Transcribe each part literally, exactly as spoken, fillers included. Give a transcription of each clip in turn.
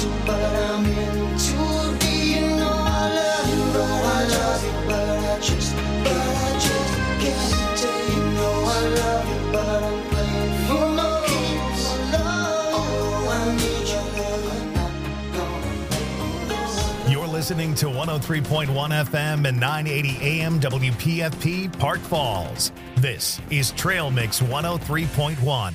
to, but I'm in too deep. You know I love you, but I love you, but I just, but I just can't tell you. Know I love you, but I'm playing for no keeps. Oh, I need your love, I'm not gonna make this. You're listening to one oh three point one F M and nine eighty A M W P F P Park Falls. This is Trail Mix one oh three point one.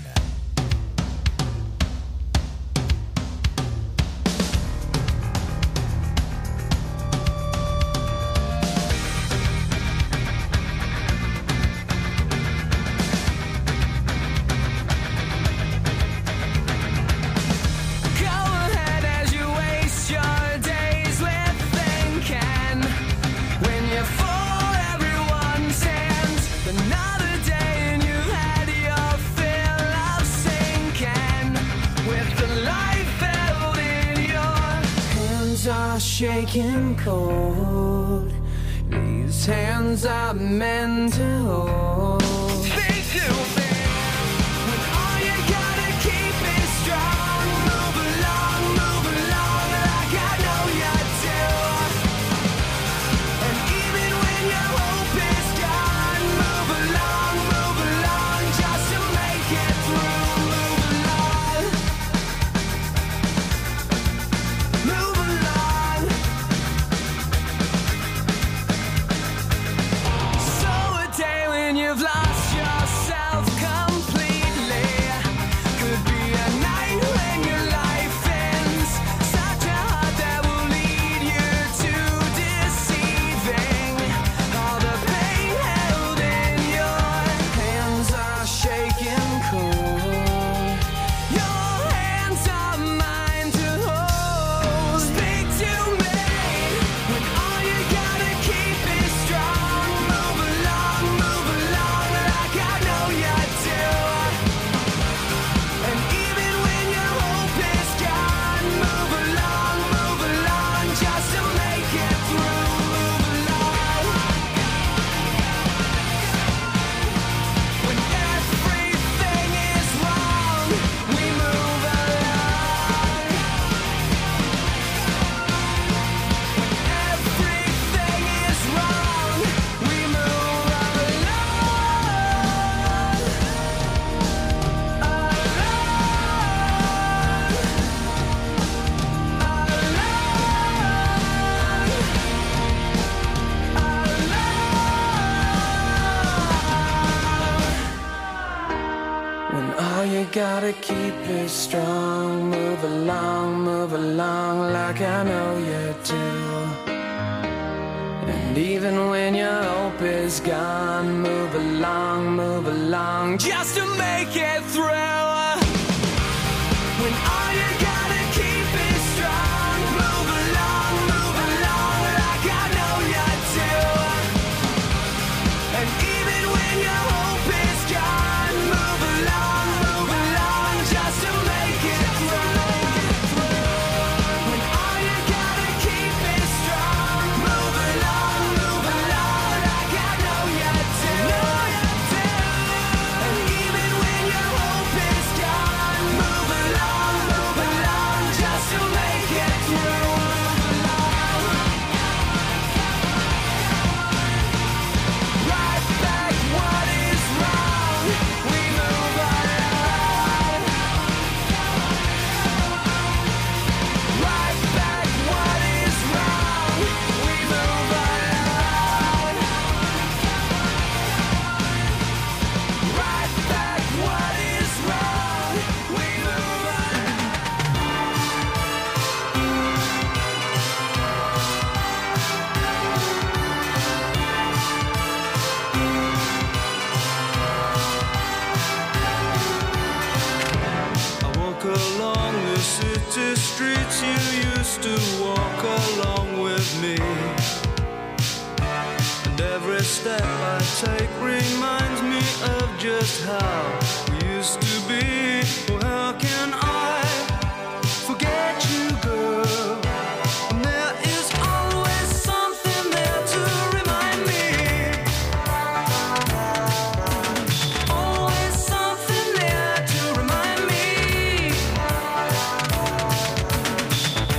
Shaking cold, these hands are meant to hold. Speak to me when all you gotta keep is strong. Move along, move along like I know you do. And even when your hope is gone, move along, move along just to make it through. Move along, move along. You've lost yourself completely. Could be a night when your life ends. Such a heart that will lead you to deceiving. All the pain held in your hands are shaking cold. Your hands are mine to hold. Speak to me when all you gotta keep is strong. Move along, move along like I know you do. And even when your hope is gone, move along, move along just to make it through. Move along. When everything is wrong, we move along. When everything is wrong, we move When all you gotta keep is strong, move along, move along like I know you do. And even when your hope is gone, move along, move along just to make it through. When all you gotta keep is strong, move along, move along like I know you do. And even when your hope is gone, move along, move along just to make it through. When all you gotta keep is strong, move along, move along like I know you do. And even when your hope is gone, move along, move along just to make it through. Right back what is wrong, we move along. Right back what is wrong, we move along. Right back what is wrong, we move along. I walk along the city streets you used to walk along with me. And every step I take reminds me of just how we used to be. Well, how can I forget you, girl? And there is always something there to remind me. Always something there to remind me.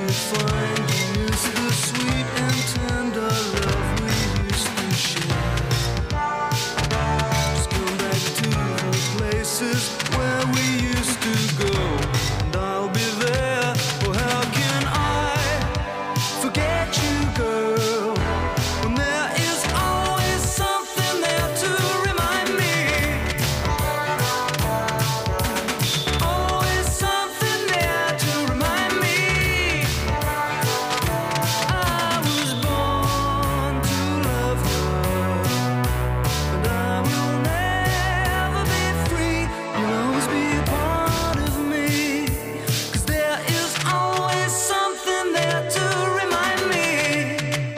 find you miss the sweet and tender love we used to share. Just come back to the places where we used to go, and I'll be there. Oh, how can I forget you, girl, when there is always something there to remind me. Always something there to remind me. I was born to love her, and I will never be free. You'll always be a part of me, 'cause there is always something there to remind me.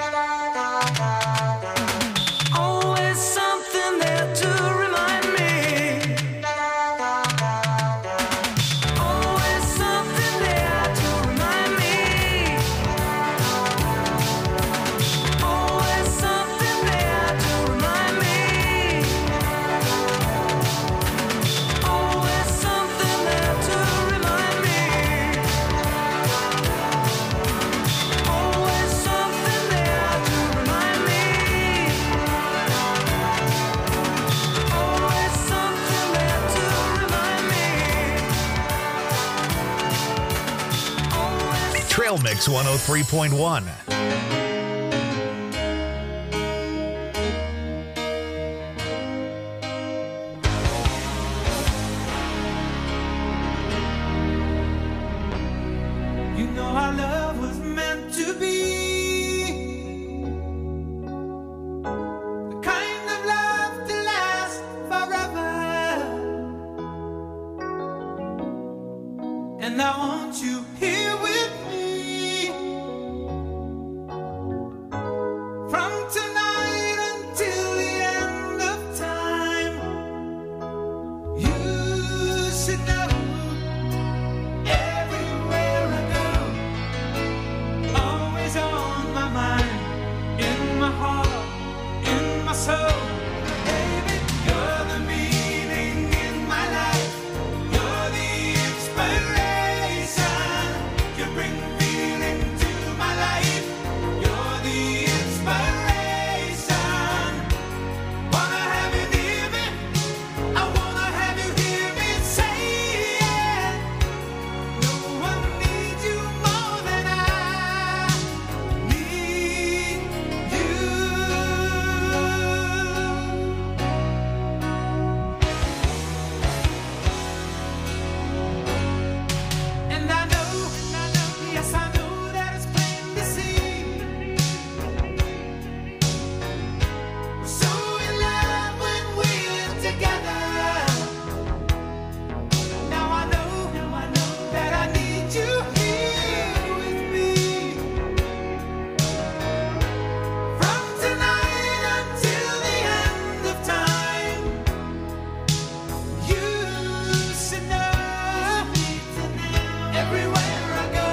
Always something there to remind me. Always something there to remind me. Always something there to remind me. Always something there to remind me. Always something there to remind me. Always something there to remind me. Always Trail Mix one oh three point one. You know our love was meant to be the kind of love to last forever. And I want you here with me from tonight until the end of time. You should know everywhere I go, always on my mind, in my heart, in my soul. Baby, you're the meaning in my life. You're the inspiration. You bring feeling to my life. You're the inspiration. Wanna have you near me. I wanna have you hear me say it. No one needs you more than I need you. And I know, yes I know that it's plain to see. We're so in love when we're together. Now I know, now I know that I need you here with me from tonight until the end of time. You should know everywhere I go,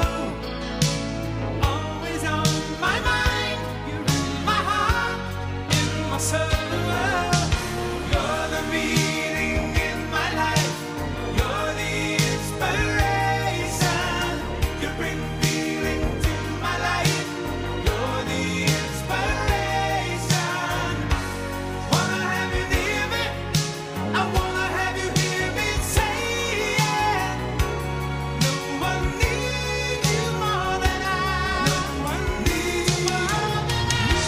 always on my mind. You're in my heart, in my soul. You're the meaning in my life. You're the inspiration. You bring feeling to my life. You're the inspiration. Wanna have you near me. I wanna have you hear me say it. No one needs you more than I. No one needs you more than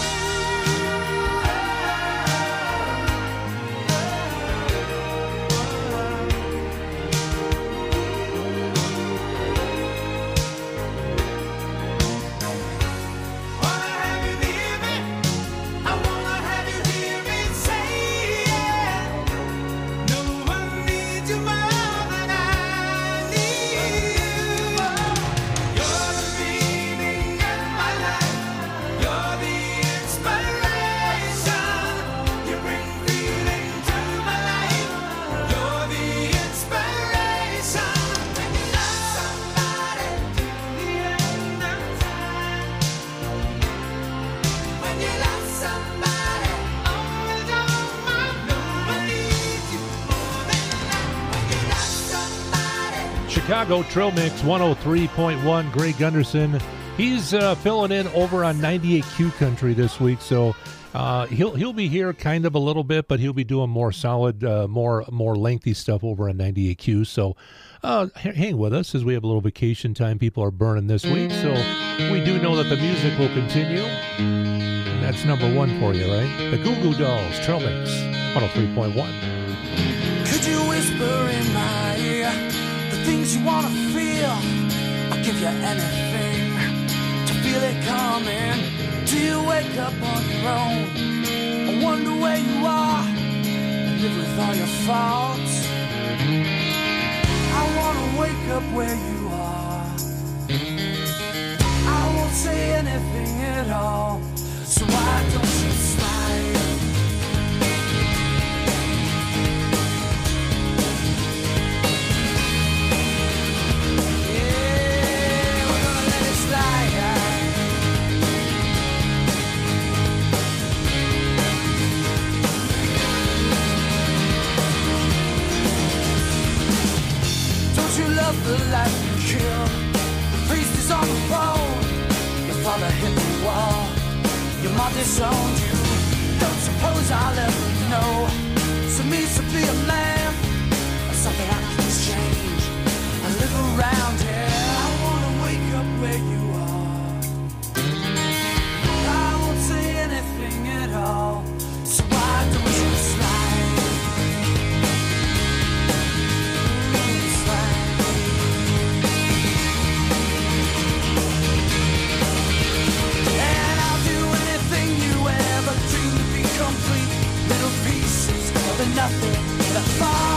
Wanna have you near me. I wanna have you hear me say it. No one needs you more than I need you. You're the meaning in my life. You're the inspiration. You bring feeling to my life. You're the inspiration. When you love somebody till the end of time. When you love somebody, always on my mind. No one needs you more than I. When you love somebody. Chicago Trail Mix one oh three point one. Greg Gunderson He's uh, filling in over on ninety-eight Q Country this week, so uh, he'll he'll be here kind of a little bit, but he'll be doing more solid, uh, more more lengthy stuff over on ninety-eight Q. So uh, hang with us as we have a little vacation time. People are burning this week, so we do know that the music will continue. And that's number one for you, right? The Goo Goo Dolls, Trail Mix, one oh three point one. Could you whisper in my ear the things you want to feel? I'll give you anything to feel it coming. Do you wake up on your own? I wonder where you are and live with all your faults. I want to wake up where you are. I won't say anything at all, so why don't you slide? Love the life you killed. The priest is on the phone. Your father hit the wall. Your mom disowned you. Don't suppose I'll ever know. So means to be a man or something I can exchange. I live around here. I wanna wake up where you are. I won't say anything at all. So why don't you slide? Nothing that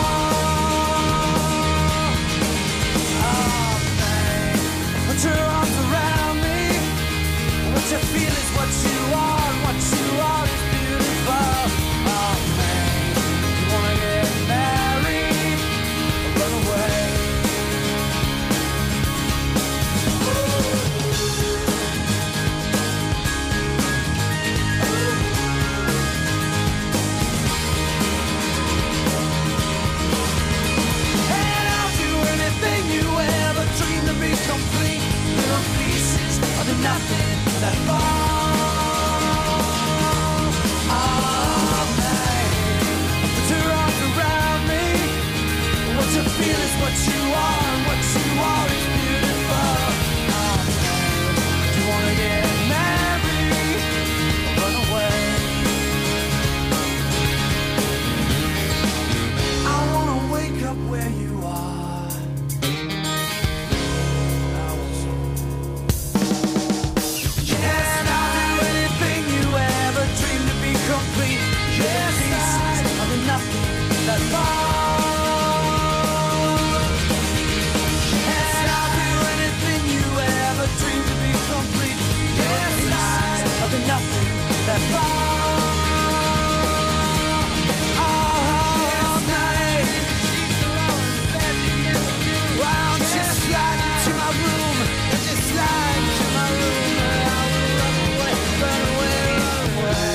fall. Oh, man. Put your arms around me. What you feel is what you are, and what you are is beautiful. Oh, man. You wanna get married or run away? Complete little pieces of the nothing that fall. Oh, man. Put your arms around me. What you feel is what you are, and what you are is beautiful. Oh, man. Do you wanna get married or run away? I wanna wake up where you are. Complete, yes, pieces of the nothing that fall. And I'll do anything you ever dreamed to be complete. Yes, pieces of the nothing that fall. All night. Why don't you slide into my room and just slide into my room, and I will run away, run away, run away.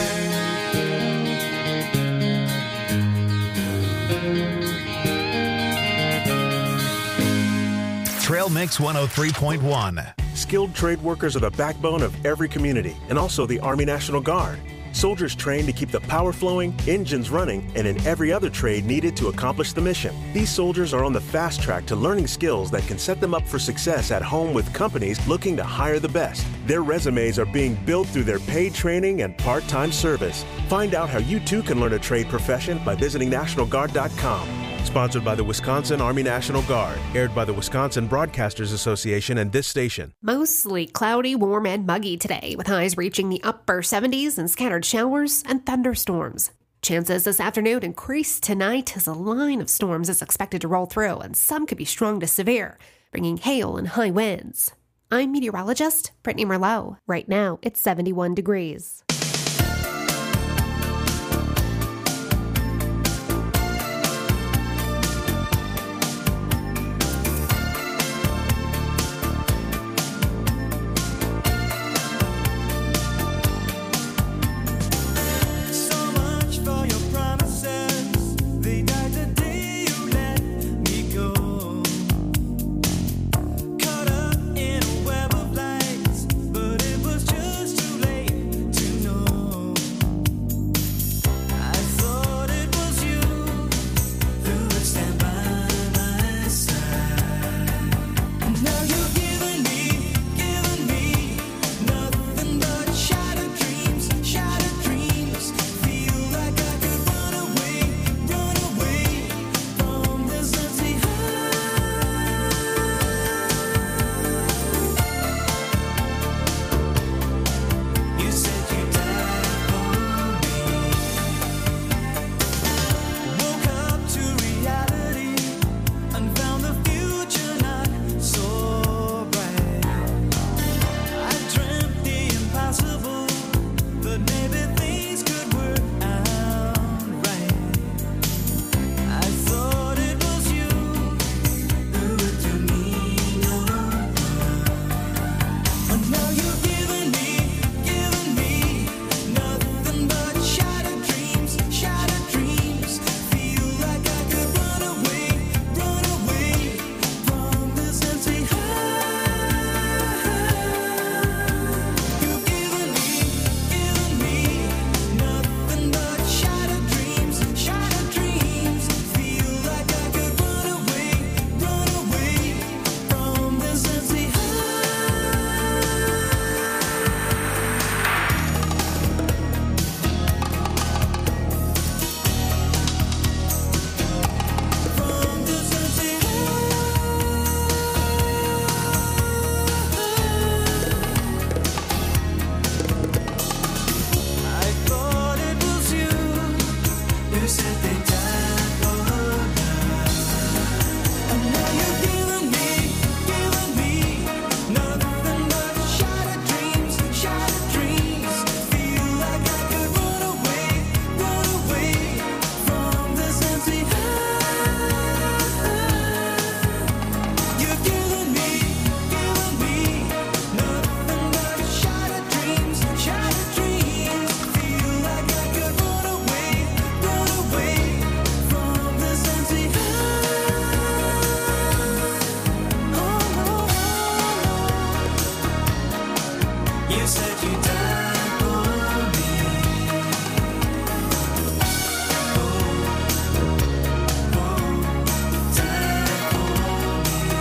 Trail Mix one oh three point one. Skilled trade workers are the backbone of every community and also the Army National Guard. Soldiers trained to keep the power flowing, engines running, and in every other trade needed to accomplish the mission. These soldiers are on the fast track to learning skills that can set them up for success at home with companies looking to hire the best. Their resumes are being built through their paid training and part-time service. Find out how you too can learn a trade profession by visiting National Guard dot com. Sponsored by the Wisconsin Army National Guard. Aired by the Wisconsin Broadcasters Association and this station. Mostly cloudy, warm, and muggy today, with highs reaching the upper seventies and scattered showers and thunderstorms. Chances this afternoon increase tonight as a line of storms is expected to roll through, and some could be strong to severe, bringing hail and high winds. I'm meteorologist Brittany Merlot. Right now, it's seventy-one degrees. Caught up in a web of lights. You said you died for me. Oh, oh, died for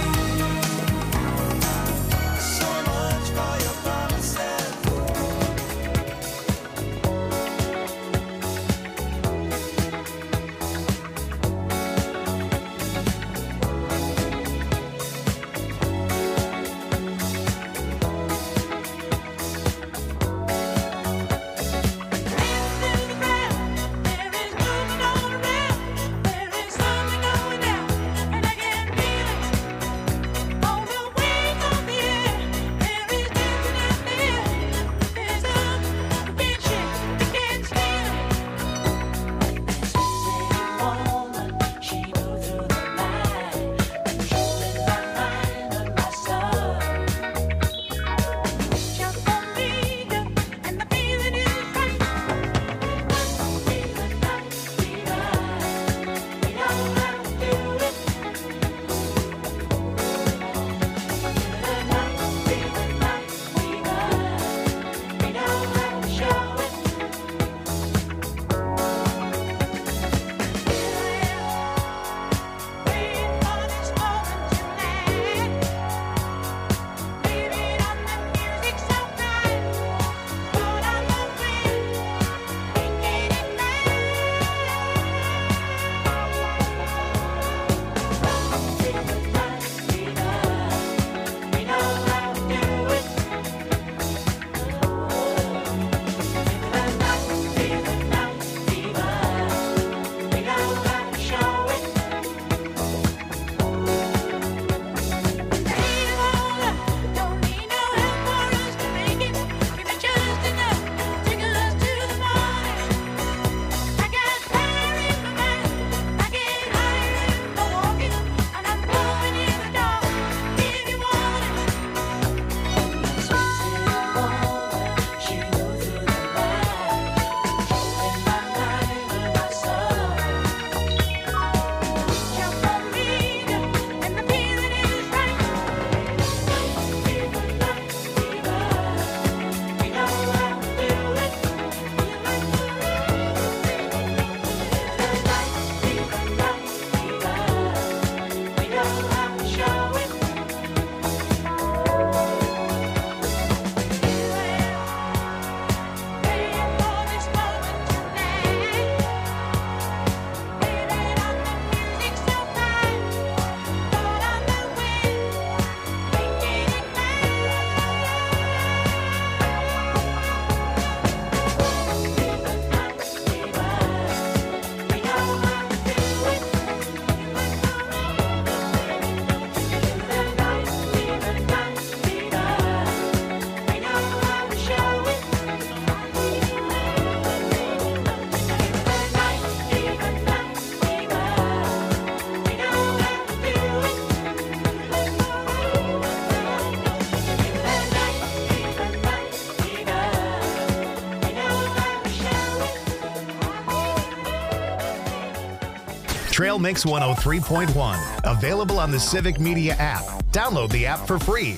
me. So much for your promises. Trail Mix one oh three point one. Available on the Civic Media app. Download the app for free.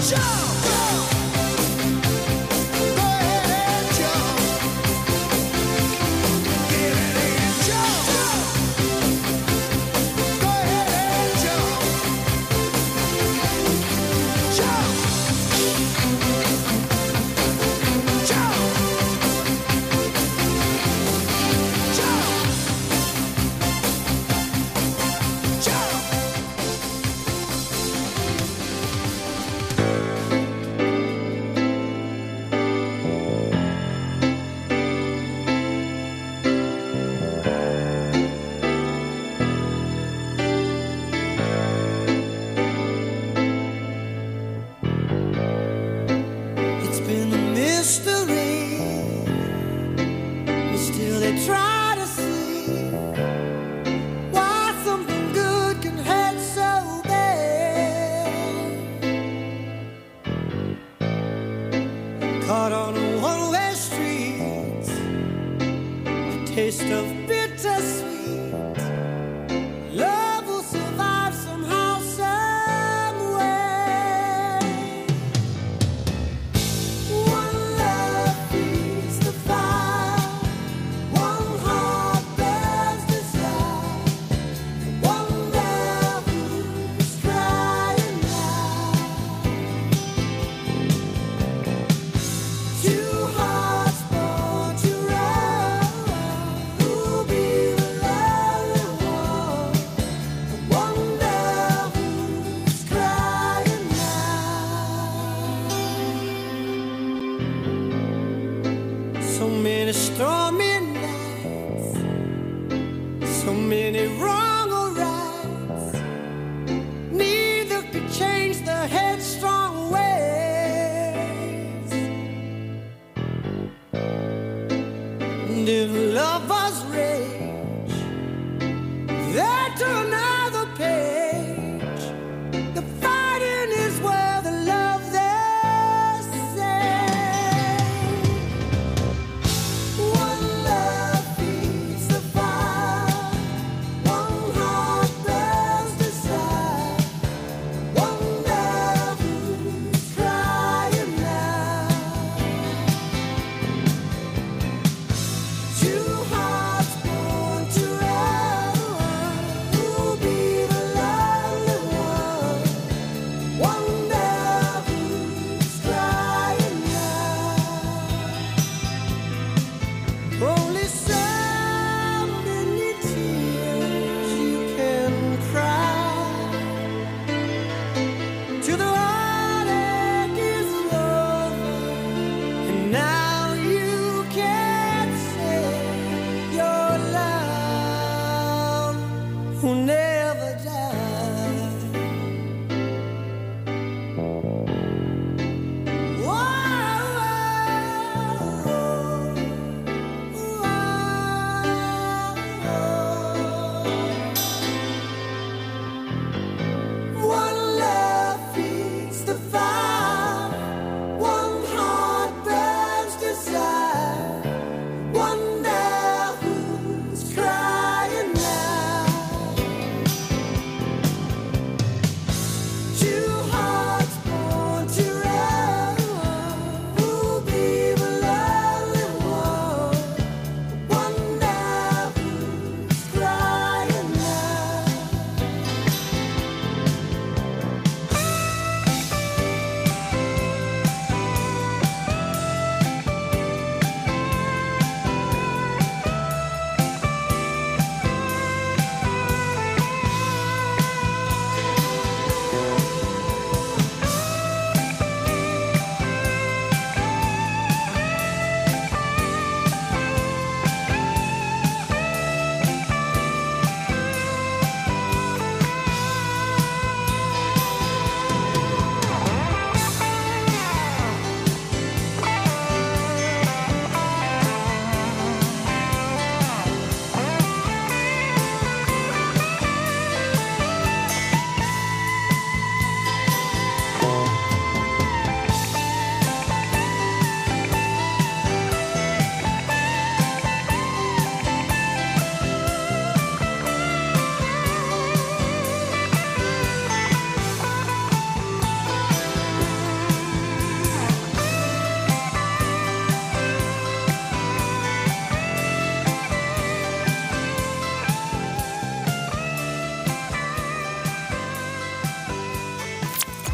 taste of bittersweet. Love will survive somehow, some way. One love feeds the fire, one heart bears desire, one love who's crying now. Two hearts born to run, who'll be the lonely one? One love who's crying now. So many stormy nights, so many wrong or rights. Neither could change the headstrong ways. And if lovers rage, they're to another page. The fighting is where the love they say. One love feeds the fire, one heart bears desire, one love who's crying now. Two hearts born to run, who'll be the lonely one? One love who's crying now. Only so many tears you can cry till the heartache is over, and now you can say your love will never die. One love feeds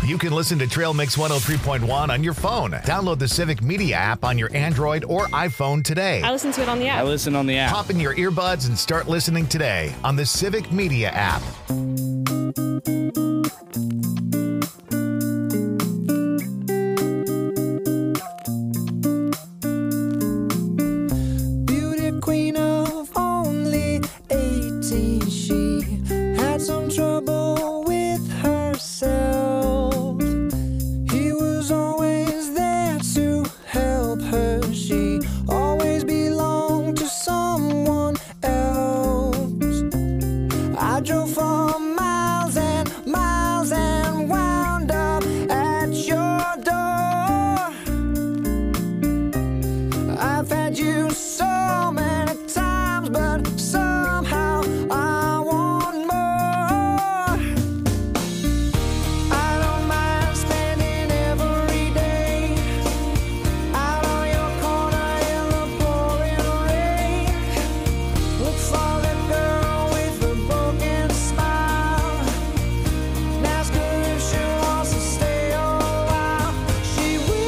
You can listen to Trail Mix one oh three point one on your phone. Download the Civic Media app on your Android or iPhone today. I listen to it on the app. I listen on the app. Pop in your earbuds and start listening today on the Civic Media app. Beauty queen of only eighteen, she had some trouble with herself. He was always there to help her. She always belonged to someone else. I drove for miles and miles and wound up at your door. I've had you so many times, but somehow I want more. I don't mind spending every day out on your corner in the pouring rain. Look for the girl with the broken smile and ask her if she wants to stay a while. She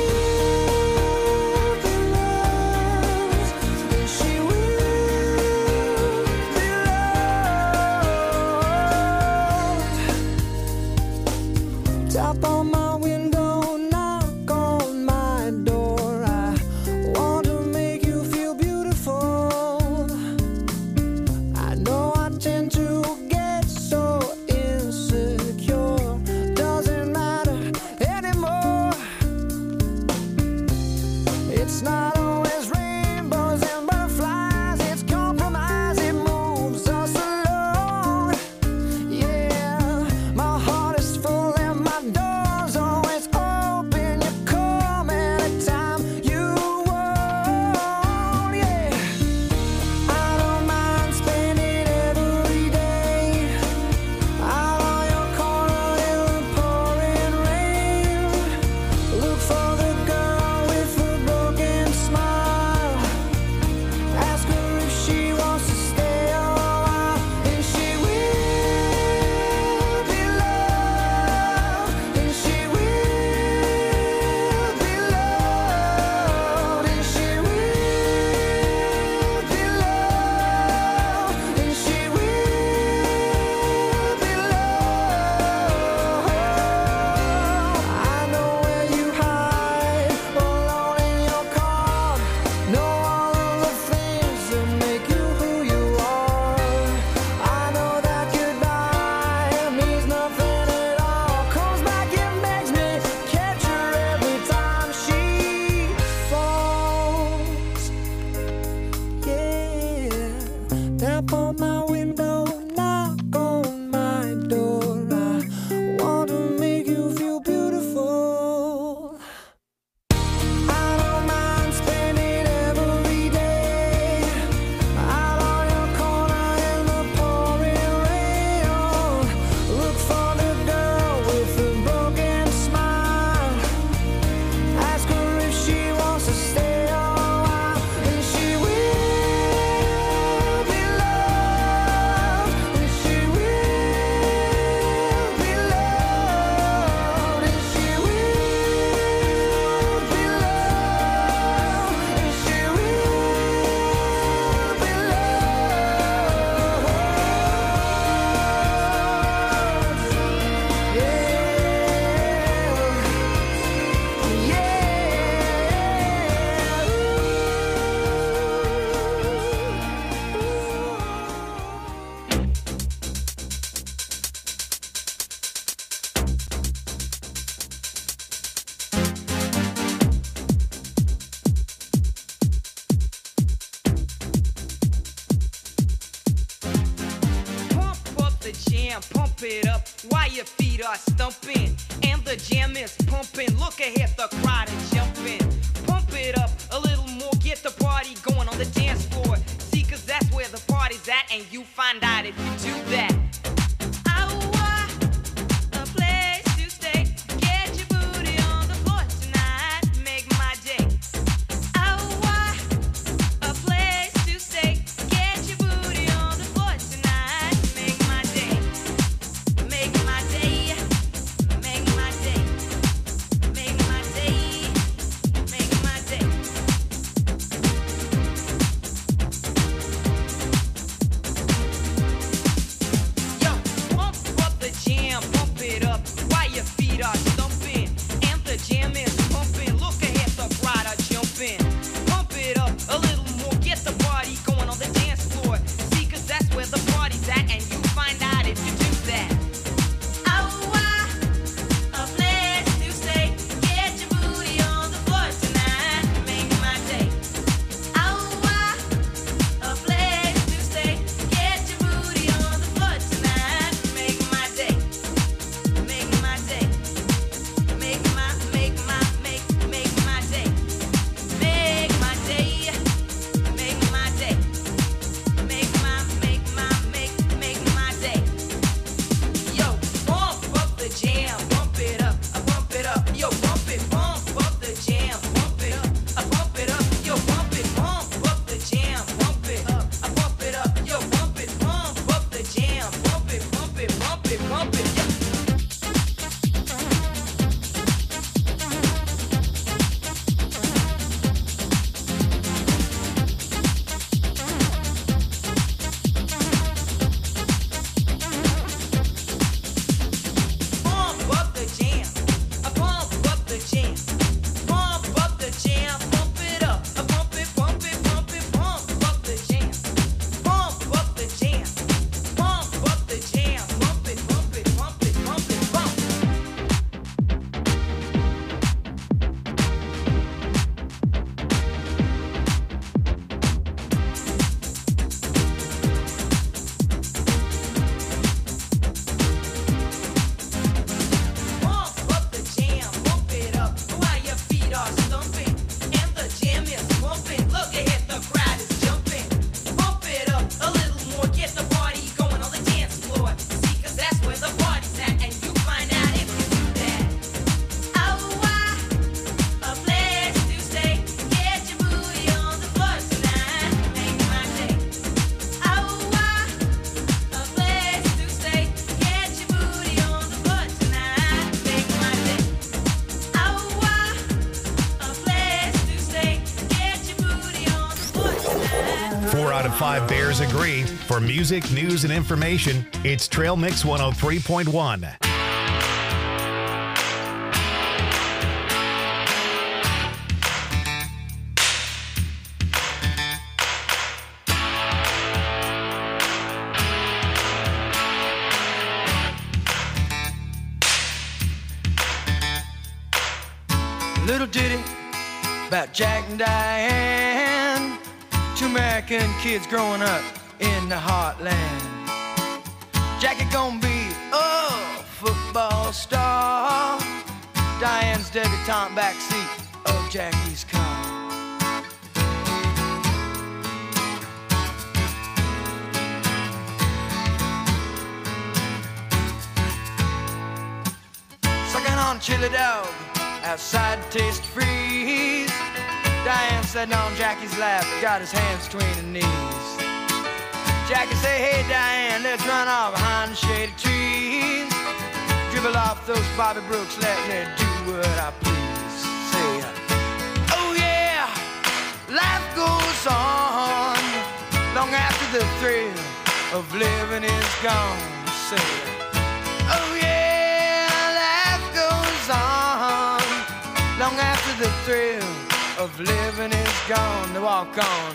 will be loved, and she will be loved. Tap on my window, knock on my door. I want to make you feel beautiful. I know I tend to get so insecure. Doesn't matter anymore. It's not always rainbows and butterflies. It's compromise. It moves us along. Yeah, my heart is full and my door's always open. You come anytime you want. Yeah, I don't mind spending every day out on your corner in the pouring rain. Look for the girl with the broken smile. Ask her if she wants to stay a while, and she will be loved, and she will be loved, and she will be loved, and she will be loved. I know where you hide, alone in your car. Know all of the things that make you who you are. I know that goodbye means nothing at all. Comes back and makes me catch her every time she falls. Yeah, tap on my window, knock on my door. I want to make you feel beautiful. I don't mind spending every day out on your corner in the pouring rain. Look for the girl with the broken smile. Ask her if she wants to stay a while, and she will be loved, and she will be loved, and she will be loved, and she will be loved. Yeah, Pump up the jam, pump it up while your feet are stumping. And the jam is pumping. Look ahead, the crowd is jumping. Pump it up a little more, get the party going on the dance floor. See, cause that's where the party's at, and you find out if you do that. I want a place to stay. Get your booty on the floor tonight. Make my day. I want a place to stay. Get your booty on the floor tonight. Make my day. Make my day. Make my day. feet are stumping and the jam is pumping. Look ahead, the crowd are jumping. Pump it up a little more, get the party going on the dance floor. See, cause that's where the party's at, and you find out if you do that. Oh, I, a place to stay. Get your booty on the floor tonight, make my day. Oh, I, a place to stay. Get your booty on the floor tonight, make my day. Make my day. Make my, make my, make, make my day. Make my day. Make my day. Make my, make my, make, make my day. Yo, pump up the jam, pump it up, I pump it up. Yo, pump it, pump up the jam, pump it up, I pump it up. Yo, pump it, pump up the jam, pump it up, I pump it up. Yo, pump it, pump up the jam, pump it, pump it, pump it, pump it. Yo. Pump up the jam, I pump up the jam, pump up the jam, pump it up, I pump it, pump it, pump it, pump up the jam, pump up the jam, pump up the jam, pump it, pump it, pump it, pump it, pump. Pump up the jam, pump it up while your feet are stumping and the jam is pumping. Look ahead, the crowd is jumping. Pump it up a little more, get the party going on the dance floor. See, cause that's where the party's at, and you find out if you do that. Oh, I, a place to stay. Get your booty on the floor tonight, make my day. Oh, I, a place to stay. Get your booty on the floor tonight, make my day. Oh, I, a place to stay. Get your booty on the floor tonight. Four out of five Bears agree. For music, news, and information, it's Trail Mix one oh three point one. Little ditty about Jack and Diane, two American kids growing up in the heartland. Jackie gonna be a football star, Diane's debutante backseat of Jackie's car. Sucking on chili dog outside Taste Freeze. Diane sitting on Jackie's lap, got his hands between her knees. Jackie say, hey Diane, let's run off behind the shady trees. Dribble off those Bobby Brooks, let me do what I please. Say, oh yeah, life goes on long after the thrill of living is gone. Say, oh yeah, life goes on long after the thrill of living is gone. To walk on.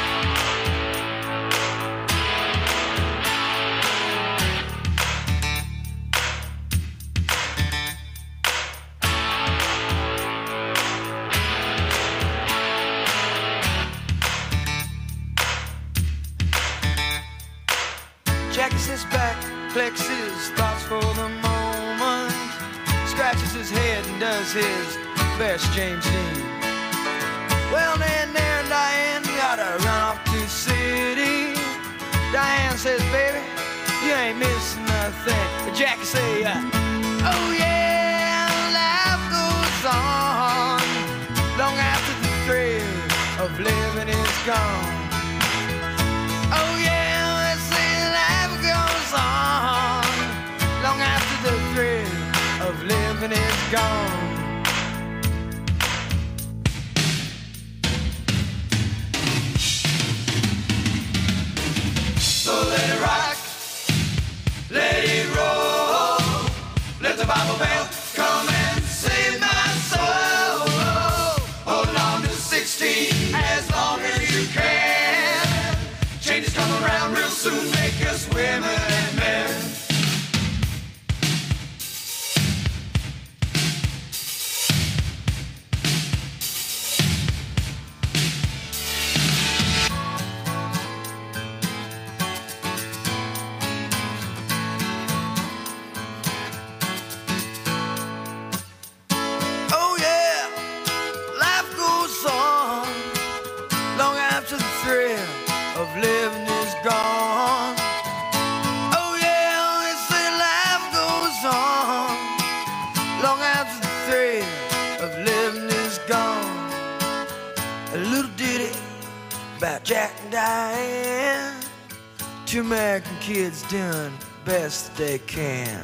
Jackie sits back, collects his thoughts for the moment, scratches his head and does his best James Dean. Well, then there, Diane, gotta run off to the city. Diane says, baby, you ain't missing nothing. But Jackie say, uh, oh yeah, life goes on long after the thrill of living is gone. Oh yeah, let's say life goes on long after the thrill of living is gone. So let it rock, let it roll, let the Bible bell come. about Jack and Diane. Two American kids doing best they can.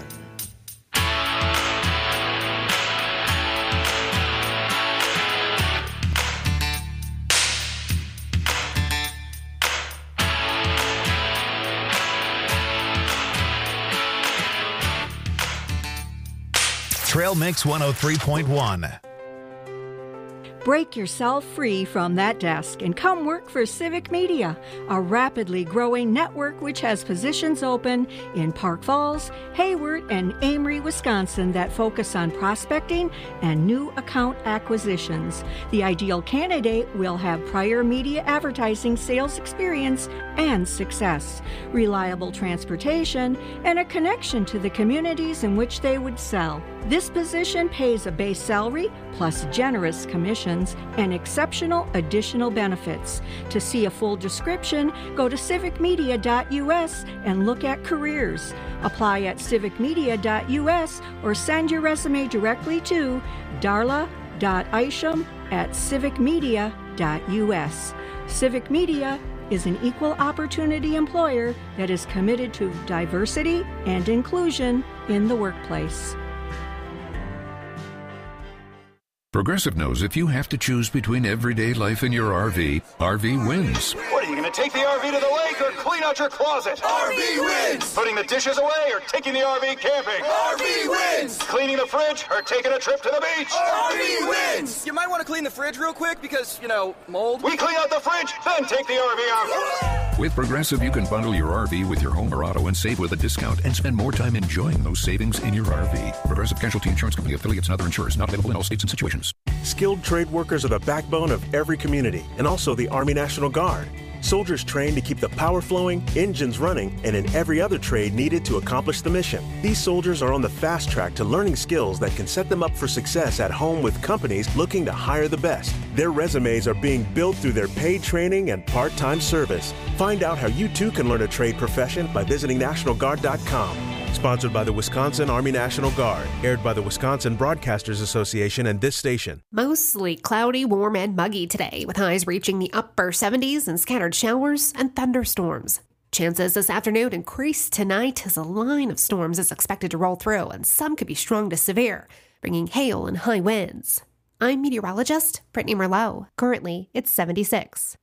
Trail Mix one oh three point one. Break yourself free from that desk and come work for Civic Media, a rapidly growing network which has positions open in Park Falls, Hayward, and Amory, Wisconsin that focus on prospecting and new account acquisitions. The ideal candidate will have prior media advertising sales experience and success, reliable transportation, and a connection to the communities in which they would sell. This position pays a base salary plus generous commissions and exceptional additional benefits. To see a full description, go to civic media dot u s and look at careers. Apply at civic media dot u s or send your resume directly to darla dot isham at civic media dot u s. Civic Media is an equal opportunity employer that is committed to diversity and inclusion in the workplace. Progressive knows if you have to choose between everyday life and your R V, R V wins. What, are you going to take the R V to the lake or clean out your closet? R V wins! Putting the dishes away or taking the R V camping? R V wins! Cleaning the fridge or taking a trip to the beach? R V wins! You might want to clean the fridge real quick because, you know, mold. We clean out the fridge, then take the R V out. With Progressive, you can bundle your R V with your home or auto and save with a discount and spend more time enjoying those savings in your R V. Progressive Casualty Insurance Company, affiliates, and other insurers. Not available in all states and situations. Skilled trade workers are the backbone of every community and also the Army National Guard. Soldiers trained to keep the power flowing, engines running, and in every other trade needed to accomplish the mission. These soldiers are on the fast track to learning skills that can set them up for success at home with companies looking to hire the best. Their resumes are being built through their paid training and part-time service. Find out how you too can learn a trade profession by visiting national guard dot com. Sponsored by the Wisconsin Army National Guard. Aired by the Wisconsin Broadcasters Association and this station. Mostly cloudy, warm, and muggy today, with highs reaching the upper seventies and scattered showers and thunderstorms. Chances this afternoon increase tonight as a line of storms is expected to roll through, and some could be strong to severe, bringing hail and high winds. I'm meteorologist Brittany Merlot. Currently, it's seventy-six.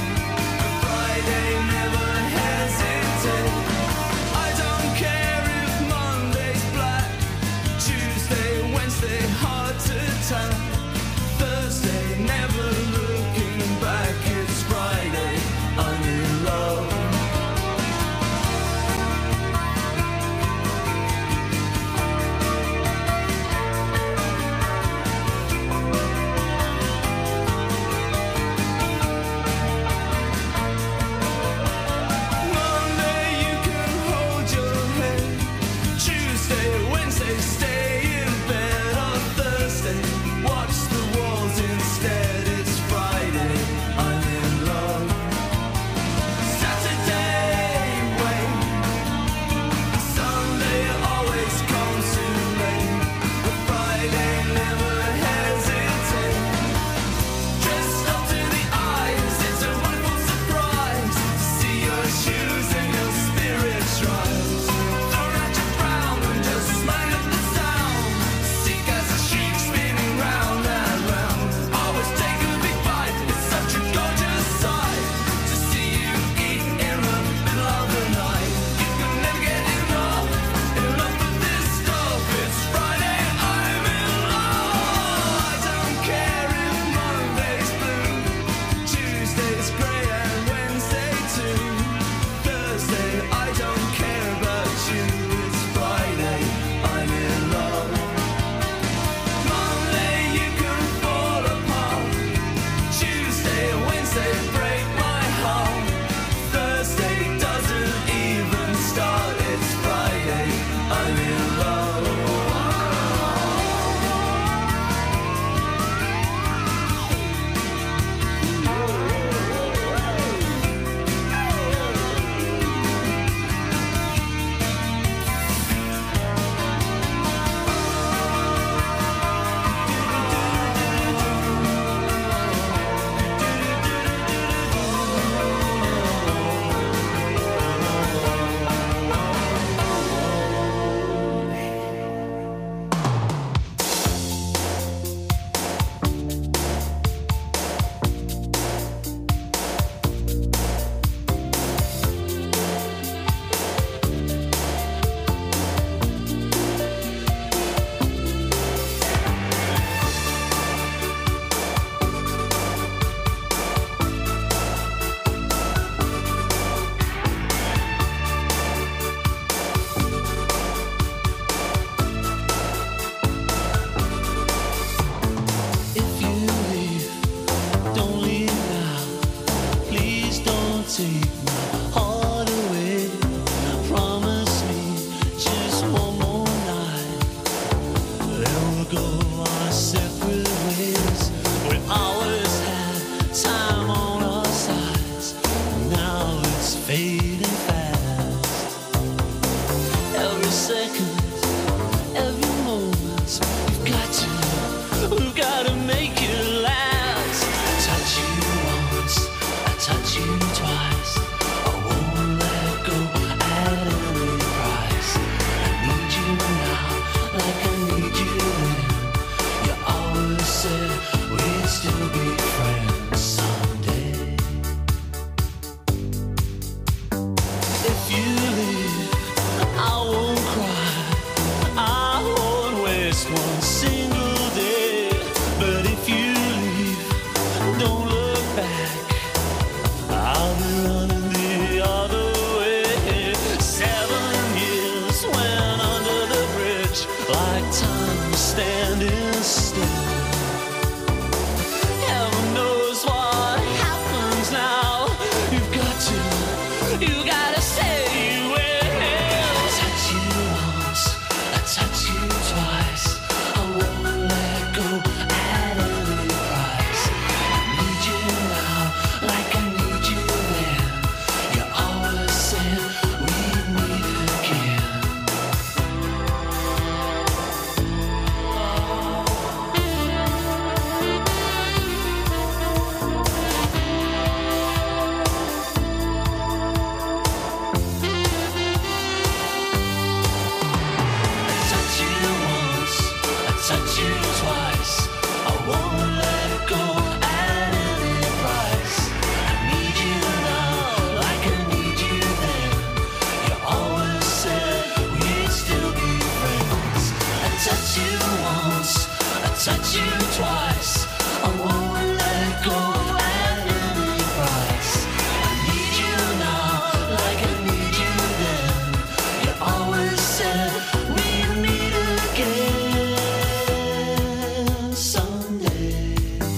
Never hesitate. I don't care if every second, every moment. We've got to, we've got to make it last. I touch you once, I touch you twice. I won't let go at any price. I need you now, like I need you then. You always said we'd still be friends someday. If you leave, I won't cry, I won't waste one single day. But if you leave, don't look back, I'll be running the other way. Seven years went under the bridge, like time was standing still. Heaven knows what happens now. You've got to, you gotta say you will. I touch you once, I touch you twice. I won't let go at any price. I need you now, like I need you then. You always said we'd meet again. I touch you once, I touch you twice. I won't let go at any price. I need you now, like I need you then. You always said we'd still be friends. I touch you once, I touch you twice. I won't let go at any price. I need you now, like I need you then. You always said we'd meet again someday.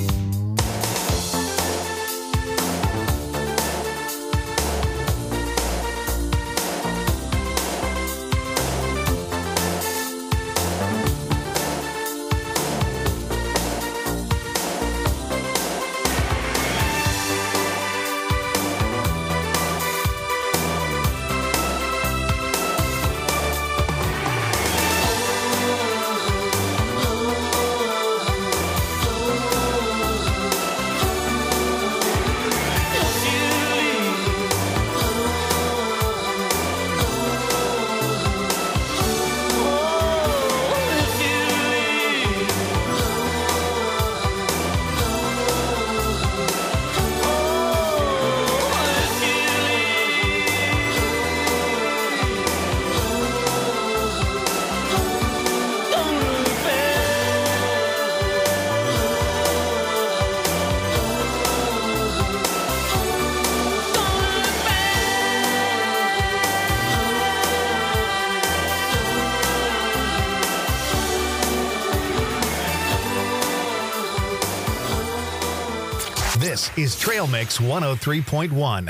This is Trail Mix one oh three point one.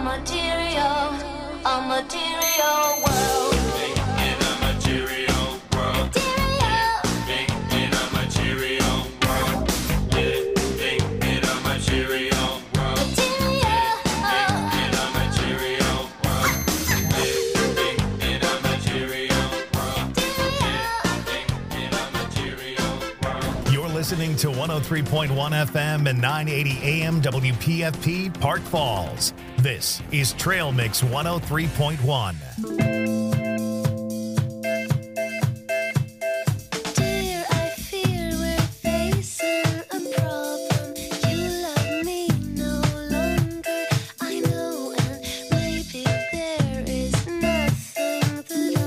material, a material world. In a material world. Living in a material world. Living in a material world. Living in a material world. Living in a material world. Living in a material world. You're listening to one oh three point one F M and nine eighty A M W P F P Park Falls. This is Trail Mix one oh three point one.